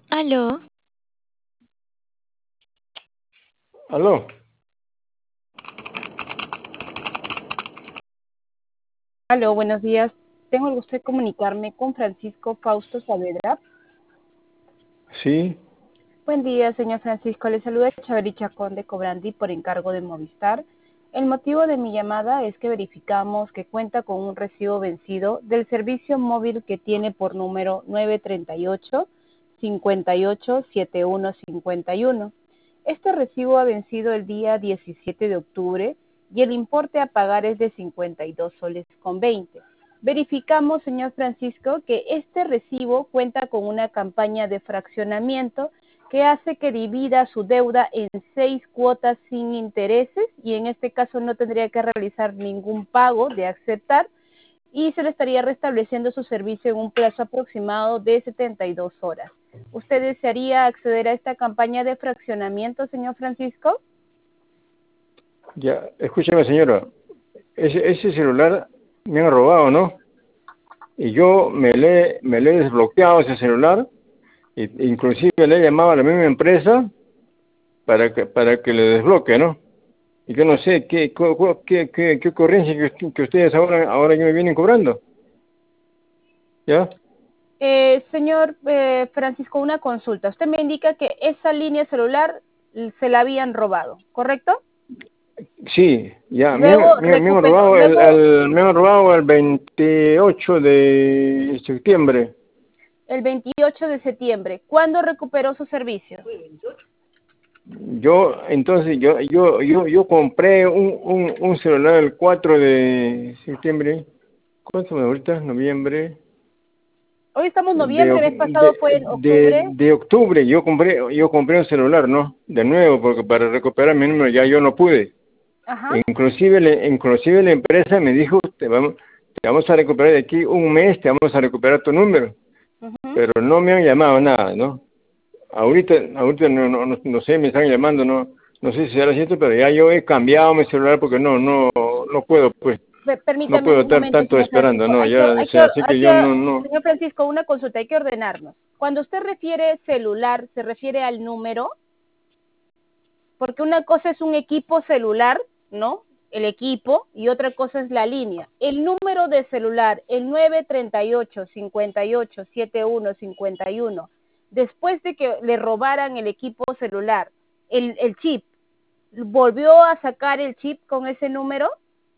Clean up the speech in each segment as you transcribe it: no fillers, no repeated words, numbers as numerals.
Aló, Aló, Aló, buenos días. Tengo el gusto de comunicarme con Francisco Fausto Saavedra. sí, Buen día, señor Francisco. Le saluda Chaveri Chacón de Cobrandi por encargo de Movistar. El motivo de mi llamada es que verificamos que cuenta con un recibo vencido del servicio móvil que tiene por número 938-587151. Este recibo ha vencido el día 17 de octubre y el importe a pagar es de 52 soles con 20. Verificamos, señor Francisco, que este recibo cuenta con una campaña de fraccionamiento que hace que divida su deuda en 6 cuotas sin intereses y en este caso no tendría que realizar ningún pago de aceptar y se le estaría restableciendo su servicio en un plazo aproximado de 72 horas. ¿Usted desearía acceder a esta campaña de fraccionamiento, señor Francisco? ya, escúcheme señora, ese celular me han robado, ¿no? Y yo me le he desbloqueado ese celular, inclusive le he llamado a la misma empresa para que le desbloquee, ¿no? Y yo no sé qué ocurrencia que ustedes ahora ya me vienen cobrando, ¿ya? Señor Francisco, una consulta. Usted me indica que esa línea celular se la habían robado, ¿correcto? Sí, ya, Luego me han recuperó, robado luego me han robado el 28 de septiembre. el 28 de septiembre. ¿Cuándo recuperó su servicio? Yo compré un celular el 4 de septiembre. ¿Cuánto me ahorita? Noviembre. Hoy estamos en De, noviembre, el oc- mes pasado fue en octubre. de octubre yo compré un celular, ¿no? De nuevo, porque para recuperar mi número ya yo no pude. Ajá. Inclusive la empresa me dijo, te vamos a recuperar de aquí un mes, te vamos a recuperar tu número. Ujú. Pero no me han llamado nada, ¿no? Ahorita no sé, me están llamando, no sé si será cierto, pero ya yo he cambiado mi celular porque no puedo, pues, no Permítame puedo un estar momento, tanto señor esperando, Francisco. no, ya, o sea, así que yo no. Señor Francisco, una consulta, hay que ordenarnos. Cuando usted refiere celular, ¿se refiere al número? Porque una cosa es un equipo celular, ¿no? El equipo, y otra cosa es la línea. El número de celular, el 938-587151, después de que le robaran el equipo celular, el chip, ¿volvió a sacar el chip con ese número?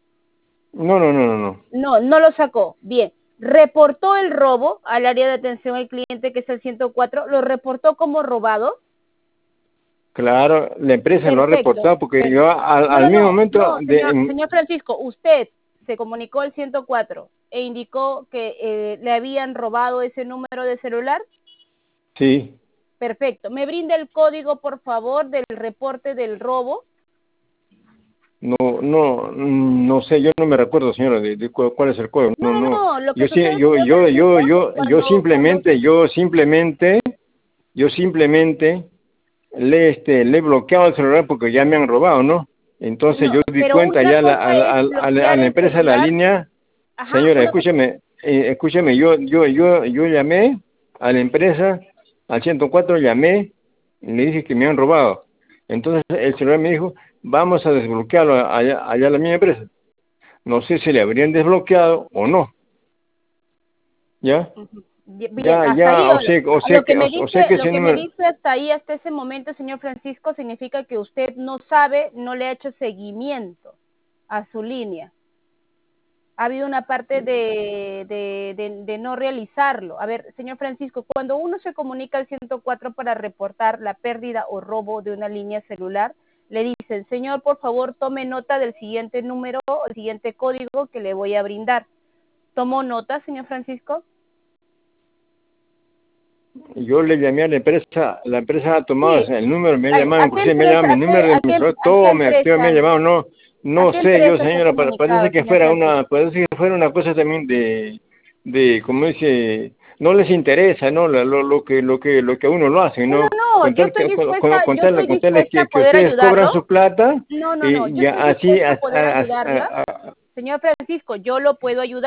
No. No, no lo sacó. Bien. ¿Reportó el robo al área de atención al cliente, que es el 104? ¿Lo reportó como robado? Claro, la empresa lo ha Perfecto. reportado porque yo al mismo momento No, señor Francisco, usted se comunicó al 104 e indicó que le habían robado ese número de celular. sí, Perfecto. ¿Me brinda el código, por favor, del reporte del robo? no sé, yo no me recuerdo, señora, de cuál es el código, no. No, lo que Yo sí, sucede, señor yo simplemente le he bloqueado el celular porque ya me han robado, ¿no? Entonces no, yo di pero cuenta una ya cosa es a bloquear la el empresa de la celular. línea. Ajá, Señora, una cosa. escúcheme, yo llamé a la empresa, al 104 llamé, y le dije que me han robado. Entonces el celular me dijo, vamos a desbloquearlo allá a la misma empresa. No sé si le habrían desbloqueado o no, ¿ya? Bien, hasta ahí, O sea que lo ese que me número, dice hasta ahí, hasta ese momento, señor Francisco, significa que usted no sabe, no le ha hecho seguimiento a su línea. Ha habido una parte de no realizarlo. A ver, señor Francisco, cuando uno se comunica al 104 para reportar la pérdida o robo de una línea celular, le dicen, señor, por favor, tome nota del siguiente número, el siguiente código que le voy a brindar. ¿Tomó nota, señor Francisco? yo le llamé a la empresa ha tomado Sí. el número, me ha llamado, ¿A qué inclusive me ha empresa, llamado mi número de mi celular, todo me activa, me ha llamado, a no qué sé, yo empresa se ha señora, comunicado, señor Francisco? parece que fuera una cosa también como dice, no les interesa, ¿no? Lo que a uno lo hace, No, ¿no? no, yo estoy dispuesta, Contarles a que poder ustedes cobran ayudarlo. su plata No, y yo ya estoy así, dispuesta a poder ayudarla. Señor Francisco, yo lo puedo ayudar.